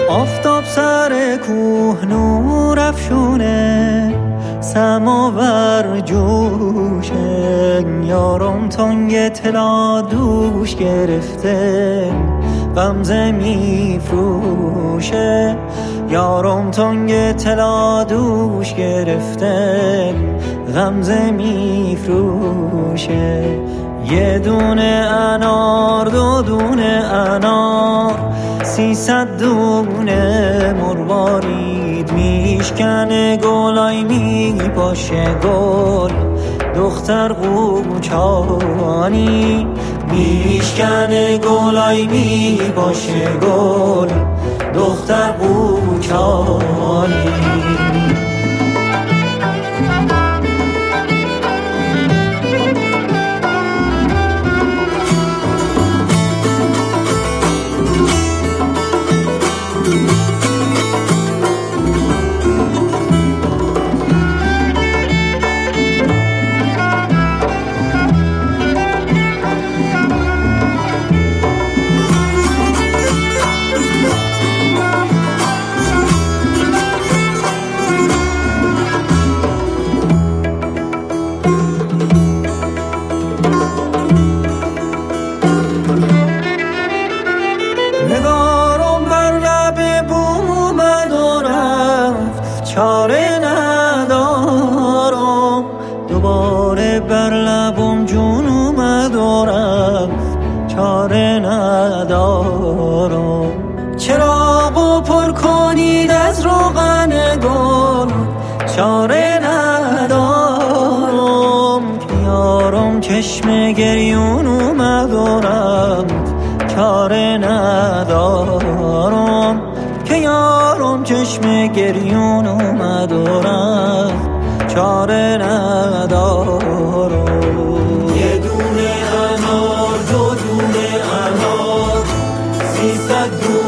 آفتاب سر کوه نور افشونه، سماور جوشه، یارم تنگ طلا دوش گرفته، غمزه میفروشه. یارم تنگ طلا دوش گرفته، غمزه میفروشه. یه دونه انار، دو دونه انار، 300 دونه مروارید. میشکنه گلای میپاشه گل، دختر قوچانی. میشکنه گلای میپاشه گل، دختر قوچانی. نگارم بر لب بوم اومد و رفت، چاره ندارم. دوباره بر لبم جون اومد و رفت، چاره ندارم. چراغو پر کنید از روغن گل، چاره ندارم. یارم چشم گریون اومد و رفت، چاره ندارم. که یارم چشم گریون اومد و رفت، چاره ندارم. یه دونه انار، دو دونه انار، 300